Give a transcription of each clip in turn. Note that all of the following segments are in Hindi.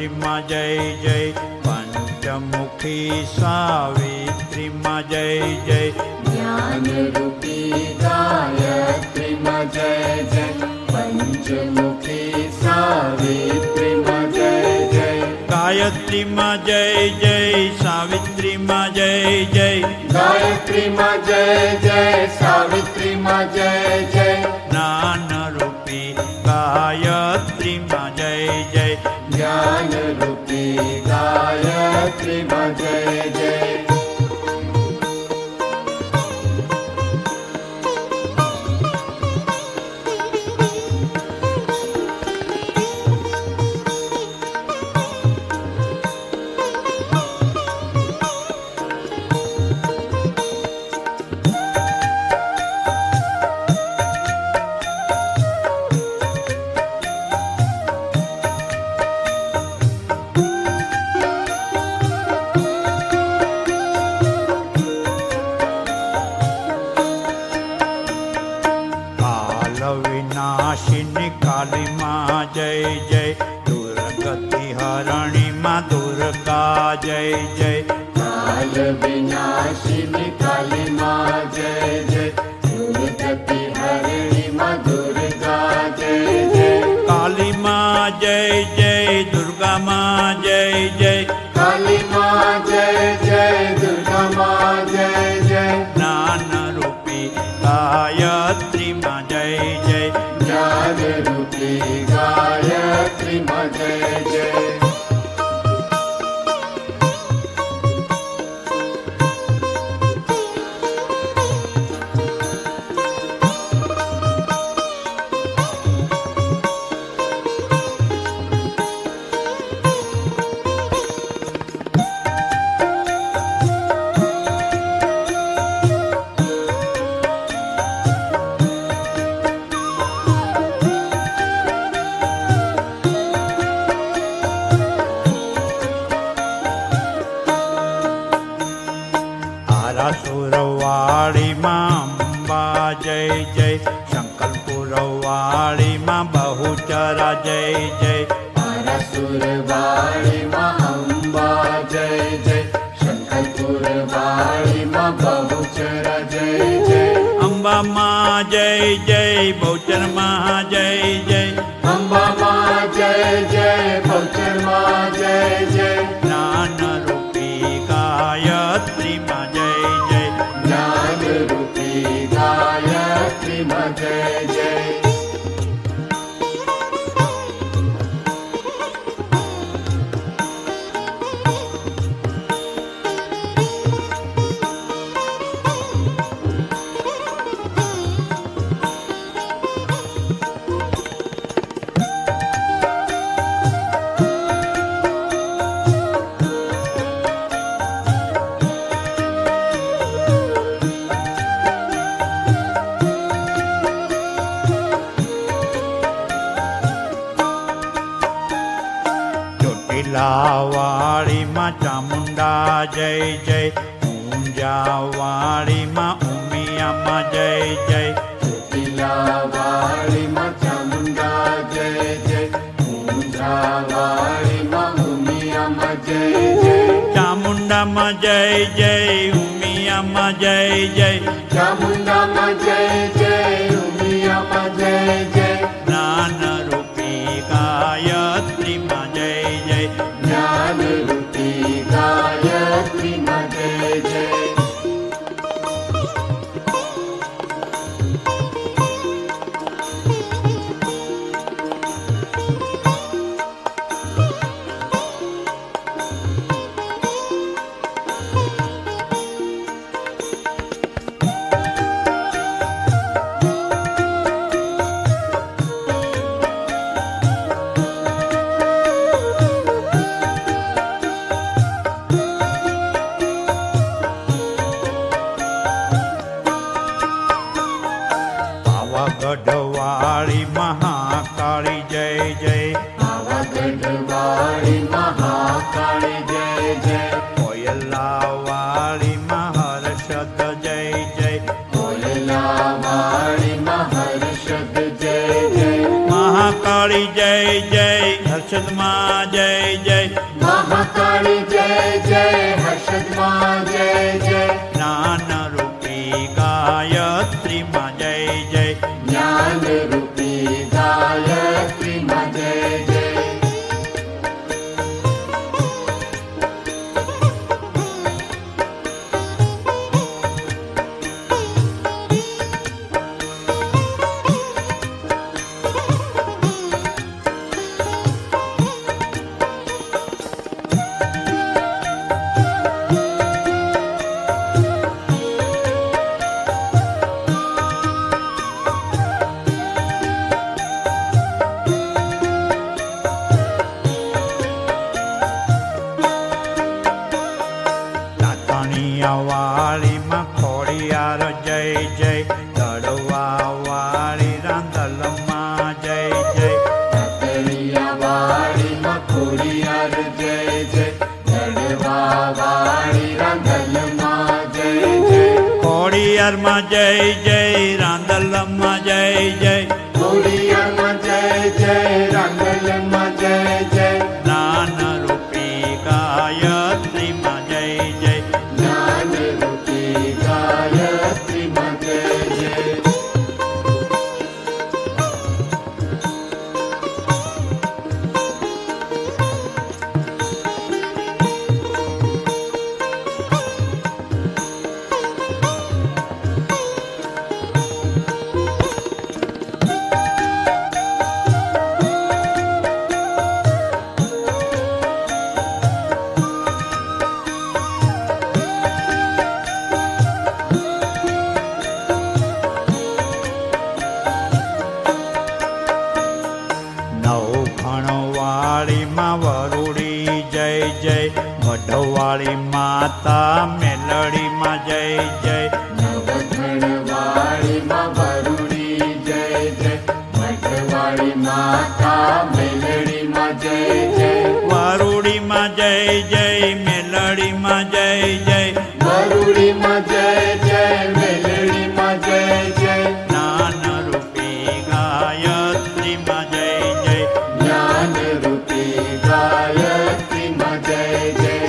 गायत्री माँ जय जय, पंचमुखी सावित्री माँ जय जय, ज्ञान रूपी गायत्री माँ जय जय, पंचमुखी सावित्री माँ जय जय, गायत्री माँ जय जय, सावित्री माँ जय जय, गायत्री माँ जय जय, सावित्री माँ जय जय, ज्ञान रूपी गायत्री माँ जय जय, ज्ञान रूपी गायत्री माँ जय जय। विनाशिनी काली माँ जय जय, दुर्गति हरणी माँ दुर्गा जय जय, काल विनाशिनी काली माँ जय जय, दुर्गति हरिणी माँ दुर्गा जय जय, काली माँ जय जय, दुर्गा माँ जय जय, काली माँ जय जय, दुर्गा माँ जय जय, ज्ञान रूपी गायत्री माँ जय जय, ज्ञान रूपी गायत्री माँ जय जय। सुरवाड़ी माँ अम्बा जय जय, शंकरपुरवाड़ी माँ बहुचरा जय जय, सुरवाड़ी माँ अम्बा जय जय, शंकरपुरवाड़ी माँ बहुचरा जय जय, अम्बा माँ जय जय, बहुचर माँ जय जय, अम्बा माँ जय जय, बहुचर माँ जय जय, ज्ञान रूपी गायत्री माँ जय जय, ज्ञान रूपी गायत्री माँ जय जय। वाड़ी माँ चामुंडा जय जय, ऊंजावाड़ी माँ उमिया माँ जय जय, वाड़ी माँ चामुंडा जय जय, ऊंजावाड़ी माँ उमिया माँ जय जय, चामुंडा माँ जय जय, उमिया माँ जय जय, चामुंडा माँ जय जय, उमिया माँ जय जय, ज्ञान रूपी गायत्री माँ जय जय, ज्ञान रूपी गायत्री माँ जय जय। गढ़वाड़ी महाकाली जय जय, गढ़वाड़ी महाकाली जय जय, कोयलावाड़ी महर्षद जय जय, कोयलावाड़ी महर्षद जय जय, महाकाली जय जय, हर्ष हर्षद माँ जय जय महाकाली जय जय हर्षद माँ जय जय ज्ञान रूपी गायत्री माँ जय जय ज्ञान रूपी गायत्री माँ जय जय वाली माँ खोड़ियार जय जय दड़वा वाली रांदल माँ जय जय ततड़िया वाली माँ खोड़ियार जय जय दड़वा वाली रांदल माँ जय जय खोड़ियार माँ जय जय रांदल माँ जय जय खोड़ियार माँ जय जय रांदल माँ जय जय ज्ञान रूपी गायत्री माँ जय जय ज्ञान रूपी गायत्री माँ जय जय वाली माँ वरुड़ी जय जय मढ़वाली माता मेलड़ी माँ जय जय नवघण वाली माँ वरुड़ी जय जय मढ़वाली माता मेलड़ी माँ जय जय वरुड़ी माँ जय जय मेलड़ी माँ जय जय वरुड़ी माँ जय जय मेलड़ी माँ जय जय ज्ञान रूपी गायत्री माँ जय जय ज्ञान रूपी गायत्री माँ जय जय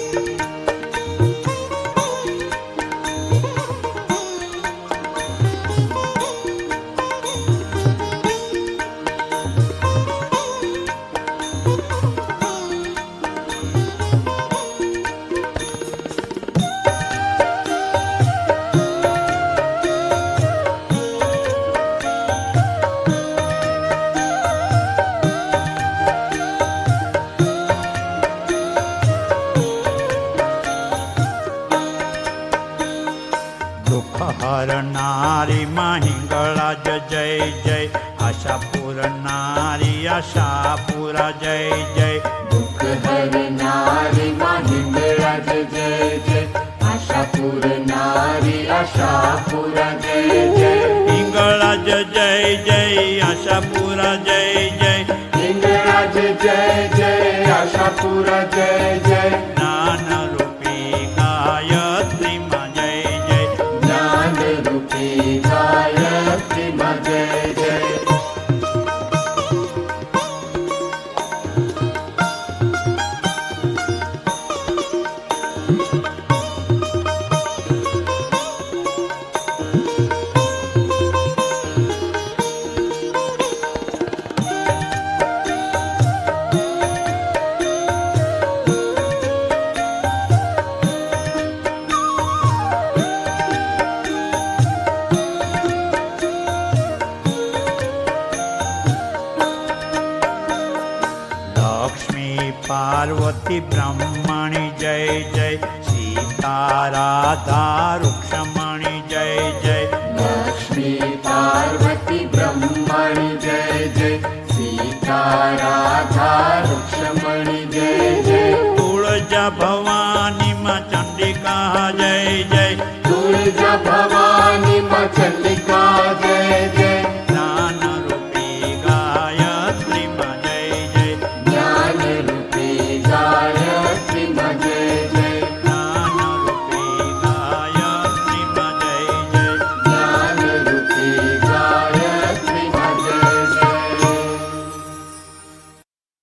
हर नारी महिंगला जय जय आशापुर नारी आशापुरा जय जय दुख हर नारी महिंद्राज जय जय आशापुर नारी आशापुरा जय जय हिंगला जय जय आशापुरा जय जय हिंगराज जय जय आशापुरा जय जय ज्ञान रूपी गायत्री माँ जय जय ज्ञान रूपी गायत्री माँ जय जय लक्ष्मी पार्वती ब्रह्मणि जय जय सीता राधा रुक्ष्मणि जय जय लक्ष्मी पार्वती ब्रह्मणि जय जय सीता राधा रुक्ष्मणि जय जय तुळजा भवानी माँ चंडिका जय जय तुळजा भवानी माँ चंडिका जय जय